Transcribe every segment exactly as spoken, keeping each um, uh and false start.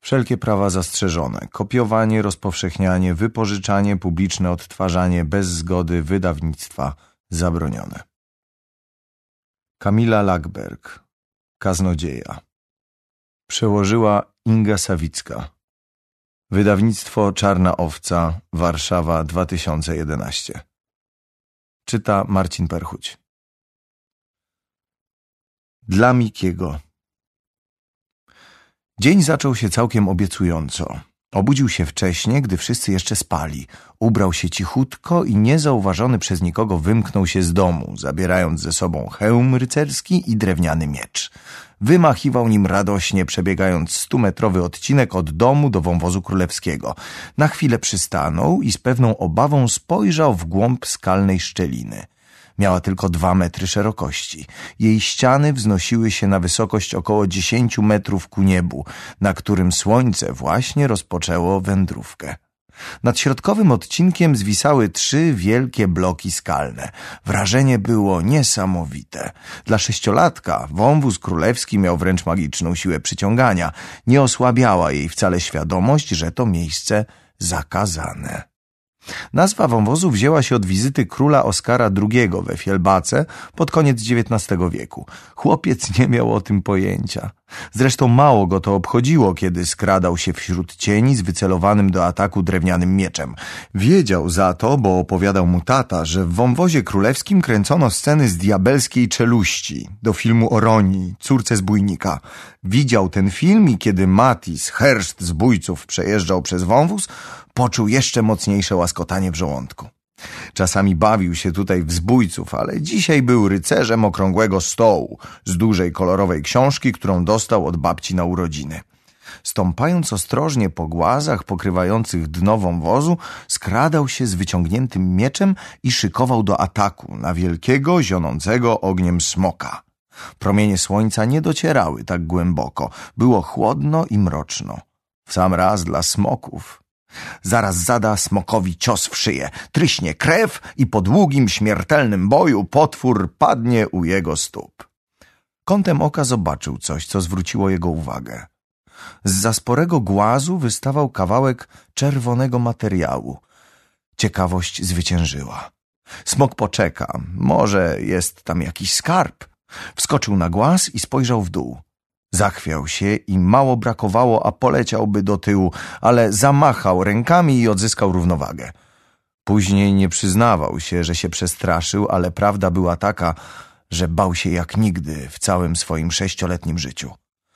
Wszelkie prawa zastrzeżone. Kopiowanie, rozpowszechnianie, wypożyczanie, publiczne odtwarzanie bez zgody wydawnictwa zabronione. Kamila Lackberg, Kaznodzieja. Przełożyła Inga Sawicka. Wydawnictwo Czarna Owca, Warszawa dwa tysiące jedenaście. Czyta Marcin Perchuć. Dla Mikiego. Dzień zaczął się całkiem obiecująco. Obudził się wcześnie, gdy wszyscy jeszcze spali. Ubrał się cichutko i niezauważony przez nikogo wymknął się z domu, zabierając ze sobą hełm rycerski i drewniany miecz. Wymachiwał nim radośnie, przebiegając stumetrowy odcinek od domu do wąwozu królewskiego. Na chwilę przystanął i z pewną obawą spojrzał w głąb skalnej szczeliny. Miała tylko dwa metry szerokości. Jej ściany wznosiły się na wysokość około dziesięciu metrów ku niebu, na którym słońce właśnie rozpoczęło wędrówkę. Nad środkowym odcinkiem zwisały trzy wielkie bloki skalne. Wrażenie było niesamowite. Dla sześciolatka wąwóz królewski miał wręcz magiczną siłę przyciągania. Nie osłabiała jej wcale świadomość, że to miejsce zakazane. Nazwa wąwozu wzięła się od wizyty króla Oskara drugiego we Fielbace pod koniec dziewiętnastego wieku. Chłopiec nie miał o tym pojęcia. Zresztą mało go to obchodziło, kiedy skradał się wśród cieni z wycelowanym do ataku drewnianym mieczem. Wiedział za to, bo opowiadał mu tata, że w wąwozie królewskim kręcono sceny z Diabelskiej Czeluści, do filmu o Roni, córce zbójnika. Widział ten film i kiedy Matis, herszt zbójców, przejeżdżał przez wąwóz, poczuł jeszcze mocniejsze łaskotanie w żołądku. Czasami bawił się tutaj w zbójców, ale dzisiaj był rycerzem okrągłego stołu z dużej kolorowej książki, którą dostał od babci na urodziny. Stąpając ostrożnie po głazach pokrywających dno wąwozu, skradał się z wyciągniętym mieczem i szykował do ataku na wielkiego, zionącego ogniem smoka. Promienie słońca nie docierały tak głęboko. Było chłodno i mroczno. W sam raz dla smoków. Zaraz zada smokowi cios w szyję, tryśnie krew i po długim, śmiertelnym boju potwór padnie u jego stóp. Kątem oka zobaczył coś, co zwróciło jego uwagę. Zza sporego głazu wystawał kawałek czerwonego materiału. Ciekawość zwyciężyła. Smok poczeka, może jest tam jakiś skarb. Wskoczył na głaz i spojrzał w dół. Zachwiał się i mało brakowało, a poleciałby do tyłu, ale zamachał rękami i odzyskał równowagę. Później nie przyznawał się, że się przestraszył, ale prawda była taka, że bał się jak nigdy w całym swoim sześcioletnim życiu.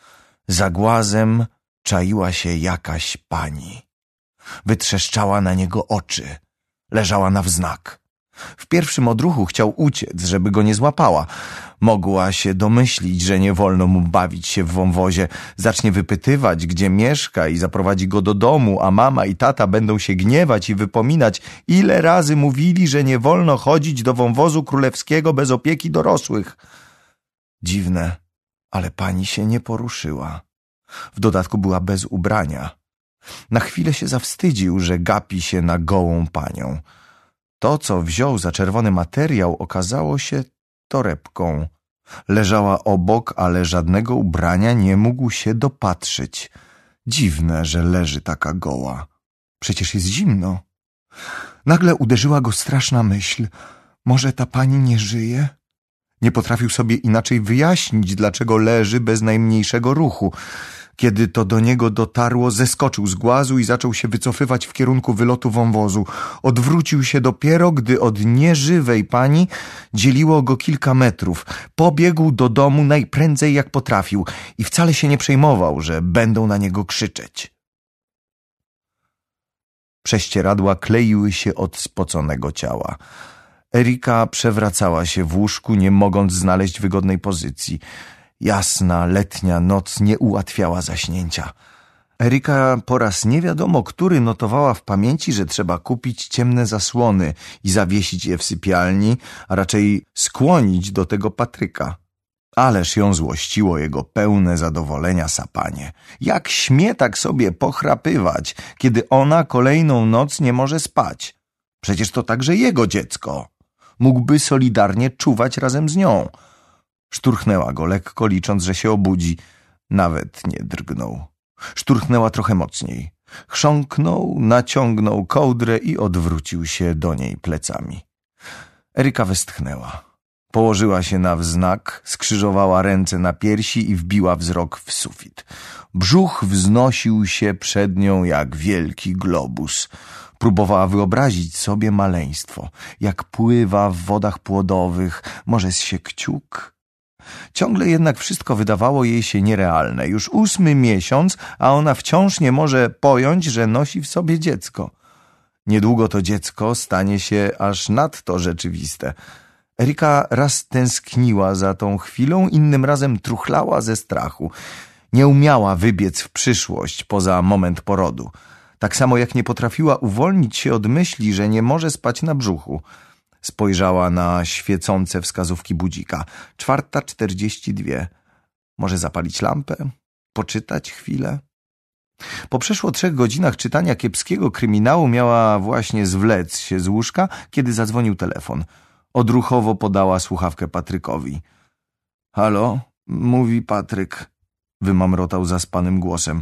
Za głazem czaiła się jakaś pani. Wytrzeszczała na niego oczy. Leżała na wznak. W pierwszym odruchu chciał uciec, żeby go nie złapała. Mogła się domyślić, że nie wolno mu bawić się w wąwozie. Zacznie wypytywać, gdzie mieszka i zaprowadzi go do domu, a mama i tata będą się gniewać i wypominać, ile razy mówili, że nie wolno chodzić do wąwozu królewskiego bez opieki dorosłych. Dziwne, ale pani się nie poruszyła. W dodatku była bez ubrania. Na chwilę się zawstydził, że gapi się na gołą panią. To, co wziął za czerwony materiał, okazało się torebką. Leżała obok, ale żadnego ubrania nie mógł się dopatrzyć. Dziwne, że leży taka goła. Przecież jest zimno. Nagle uderzyła go straszna myśl. Może ta pani nie żyje? Nie potrafił sobie inaczej wyjaśnić, dlaczego leży bez najmniejszego ruchu. Kiedy to do niego dotarło, zeskoczył z głazu i zaczął się wycofywać w kierunku wylotu wąwozu. Odwrócił się dopiero, gdy od nieżywej pani dzieliło go kilka metrów. Pobiegł do domu najprędzej jak potrafił i wcale się nie przejmował, że będą na niego krzyczeć. Prześcieradła kleiły się od spoconego ciała. Erika przewracała się w łóżku, nie mogąc znaleźć wygodnej pozycji. Jasna, letnia noc nie ułatwiała zaśnięcia. Erika po raz nie wiadomo który notowała w pamięci, że trzeba kupić ciemne zasłony i zawiesić je w sypialni, a raczej skłonić do tego Patryka. Ależ ją złościło jego pełne zadowolenia sapanie. Jak śmie tak sobie pochrapywać, kiedy ona kolejną noc nie może spać? Przecież to także jego dziecko. Mógłby solidarnie czuwać razem z nią. Szturchnęła go lekko, licząc, że się obudzi. Nawet nie drgnął. Szturchnęła trochę mocniej. Chrząknął, naciągnął kołdrę i odwrócił się do niej plecami. Eryka westchnęła. Położyła się na wznak, skrzyżowała ręce na piersi i wbiła wzrok w sufit. Brzuch wznosił się przed nią jak wielki globus. Próbowała wyobrazić sobie maleństwo, jak pływa w wodach płodowych, może zsie kciuk. Ciągle jednak wszystko wydawało jej się nierealne. Już ósmy miesiąc, a ona wciąż nie może pojąć, że nosi w sobie dziecko. Niedługo to dziecko stanie się aż nadto rzeczywiste. Eryka raz tęskniła za tą chwilą, innym razem truchlała ze strachu. Nie umiała wybiec w przyszłość poza moment porodu. Tak samo jak nie potrafiła uwolnić się od myśli, że nie może spać na brzuchu. Spojrzała na świecące wskazówki budzika. Czwarta czterdzieści dwie. Może zapalić lampę? Poczytać chwilę? Po przeszło trzech godzinach czytania kiepskiego kryminału miała właśnie zwlec się z łóżka, kiedy zadzwonił telefon. Odruchowo podała słuchawkę Patrykowi. — Halo? — mówi Patryk. Wymamrotał zaspanym głosem.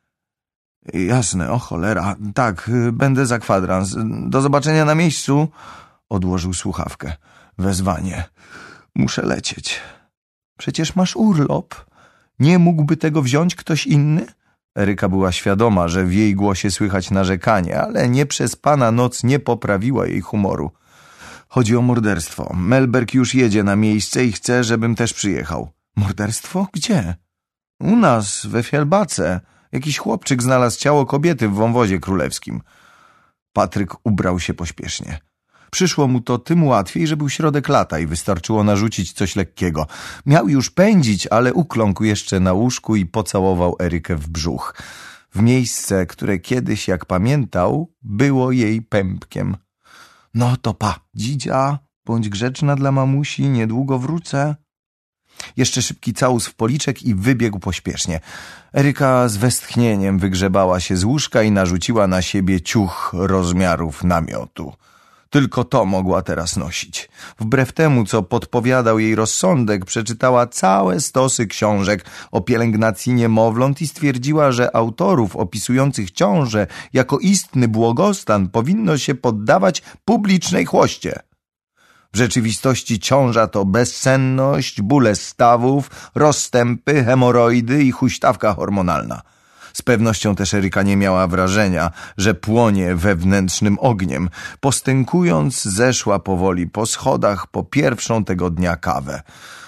— Jasne, o cholera. Tak, będę za kwadrans. Do zobaczenia na miejscu. Odłożył słuchawkę. Wezwanie. Muszę lecieć. Przecież masz urlop. Nie mógłby tego wziąć ktoś inny? Eryka była świadoma, że w jej głosie słychać narzekanie, ale nieprzespana noc nie poprawiła jej humoru. Chodzi o morderstwo. Melberg już jedzie na miejsce i chce, żebym też przyjechał. Morderstwo? Gdzie? U nas, we Fielbace. Jakiś chłopczyk znalazł ciało kobiety w wąwozie królewskim. Patryk ubrał się pośpiesznie. Przyszło mu to tym łatwiej, że był środek lata i wystarczyło narzucić coś lekkiego. Miał już pędzić, ale ukląkł jeszcze na łóżku i pocałował Erykę w brzuch. W miejsce, które kiedyś, jak pamiętał, było jej pępkiem. No to pa, dzidzia, bądź grzeczna dla mamusi, niedługo wrócę. Jeszcze szybki całus w policzek i wybiegł pośpiesznie. Eryka z westchnieniem wygrzebała się z łóżka i narzuciła na siebie ciuch rozmiarów namiotu. Tylko to mogła teraz nosić. Wbrew temu, co podpowiadał jej rozsądek, przeczytała całe stosy książek o pielęgnacji niemowląt i stwierdziła, że autorów opisujących ciążę jako istny błogostan powinno się poddawać publicznej chłoście. W rzeczywistości ciąża to bezsenność, bóle stawów, rozstępy, hemoroidy i huśtawka hormonalna. Z pewnością też Eryka nie miała wrażenia, że płonie wewnętrznym ogniem. Postękując, zeszła powoli po schodach po pierwszą tego dnia kawę.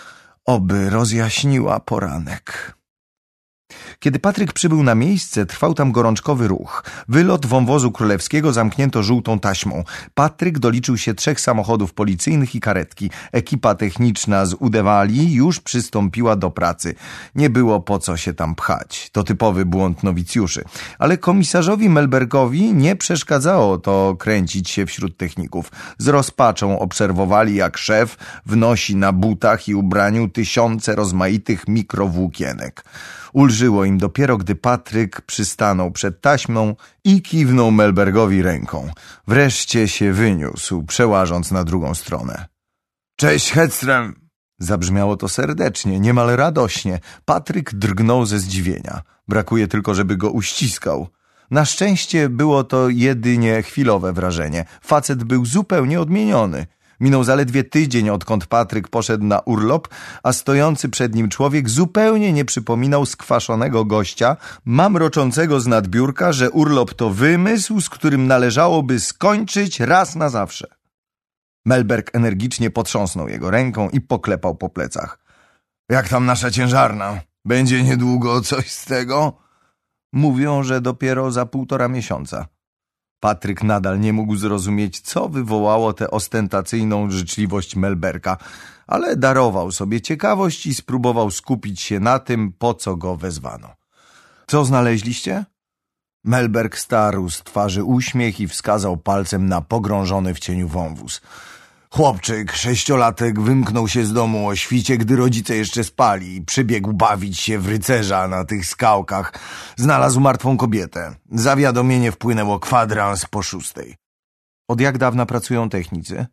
Oby rozjaśniła poranek. Kiedy Patryk przybył na miejsce, trwał tam gorączkowy ruch. Wylot wąwozu królewskiego zamknięto żółtą taśmą. Patryk doliczył się trzech samochodów policyjnych i karetki. Ekipa techniczna z Udewali już przystąpiła do pracy. Nie było po co się tam pchać. To typowy błąd nowicjuszy. Ale komisarzowi Melbergowi nie przeszkadzało to kręcić się wśród techników. Z rozpaczą obserwowali, jak szef wnosi na butach i ubraniu tysiące rozmaitych mikrowłókienek. Ulżyło im dopiero, gdy Patryk przystanął przed taśmą i kiwnął Melbergowi ręką. Wreszcie się wyniósł, przełażąc na drugą stronę. — Cześć, Hedström! Zabrzmiało to serdecznie, niemal radośnie. Patryk drgnął ze zdziwienia. Brakuje tylko, żeby go uściskał. Na szczęście było to jedynie chwilowe wrażenie. Facet był zupełnie odmieniony. Minął zaledwie tydzień, odkąd Patryk poszedł na urlop, a stojący przed nim człowiek zupełnie nie przypominał skwaszonego gościa, mamroczącego z nadbiórka, że urlop to wymysł, z którym należałoby skończyć raz na zawsze. Melberg energicznie potrząsnął jego ręką i poklepał po plecach. — Jak tam nasza ciężarna? Będzie niedługo coś z tego? — Mówią, że dopiero za półtora miesiąca. Patryk nadal nie mógł zrozumieć, co wywołało tę ostentacyjną życzliwość Melberga, ale darował sobie ciekawość i spróbował skupić się na tym, po co go wezwano. — Co znaleźliście? Melberg starł z twarzy uśmiech i wskazał palcem na pogrążony w cieniu wąwóz. Chłopczyk, sześciolatek, wymknął się z domu o świcie, gdy rodzice jeszcze spali i przybiegł bawić się w rycerza na tych skałkach. Znalazł martwą kobietę. Zawiadomienie wpłynęło kwadrans po szóstej. Od jak dawna pracują technicy?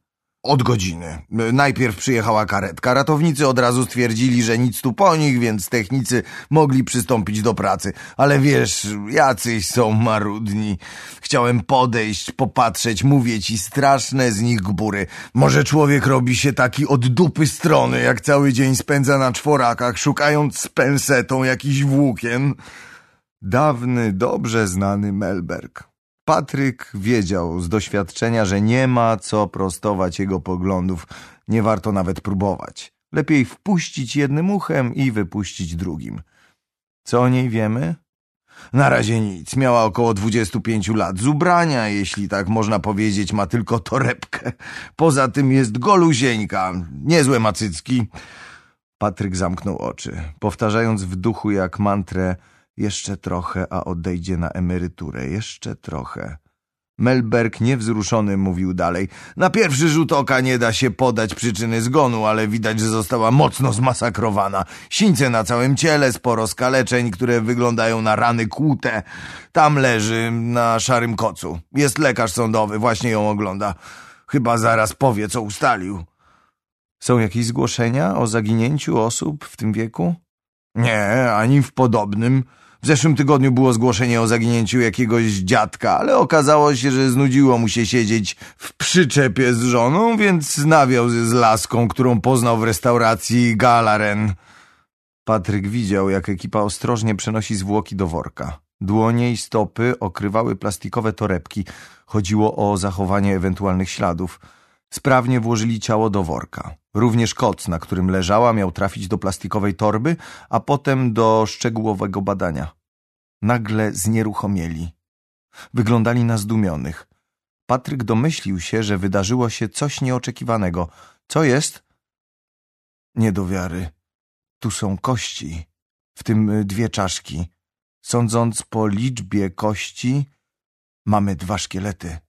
Od godziny. Najpierw przyjechała karetka. Ratownicy od razu stwierdzili, że nic tu po nich, więc technicy mogli przystąpić do pracy. Ale wiesz, jacyś są marudni. Chciałem podejść, popatrzeć, mówię ci, straszne z nich gbury. Może człowiek robi się taki od dupy strony, jak cały dzień spędza na czworakach, szukając z pensetą jakichś włókien. Dawny, dobrze znany Melberg. Patryk wiedział z doświadczenia, że nie ma co prostować jego poglądów. Nie warto nawet próbować. Lepiej wpuścić jednym uchem i wypuścić drugim. Co o niej wiemy? Na razie nic. Miała około dwudziestu pięciu lat. Z ubrania, jeśli tak można powiedzieć, ma tylko torebkę. Poza tym jest golusieńka. Niezłe macycki. Patryk zamknął oczy, powtarzając w duchu jak mantrę: jeszcze trochę, a odejdzie na emeryturę. Jeszcze trochę. Melberg niewzruszony mówił dalej. Na pierwszy rzut oka nie da się podać przyczyny zgonu, ale widać, że została mocno zmasakrowana. Sińce na całym ciele, sporo skaleczeń, które wyglądają na rany kłute. Tam leży, na szarym kocu. Jest lekarz sądowy, właśnie ją ogląda. Chyba zaraz powie, co ustalił. Są jakieś zgłoszenia o zaginięciu osób w tym wieku? Nie, ani w podobnym. W zeszłym tygodniu było zgłoszenie o zaginięciu jakiegoś dziadka, ale okazało się, że znudziło mu się siedzieć w przyczepie z żoną, więc nawiał z laską, którą poznał w restauracji Galaren. Patryk widział, jak ekipa ostrożnie przenosi zwłoki do worka. Dłonie i stopy okrywały plastikowe torebki. Chodziło o zachowanie ewentualnych śladów. Sprawnie włożyli ciało do worka. Również koc, na którym leżała, miał trafić do plastikowej torby, a potem do szczegółowego badania. Nagle znieruchomieli. Wyglądali na zdumionych. Patryk domyślił się, że wydarzyło się coś nieoczekiwanego. Co jest? Nie do wiary. Tu są kości, w tym dwie czaszki. Sądząc po liczbie kości, mamy dwa szkielety.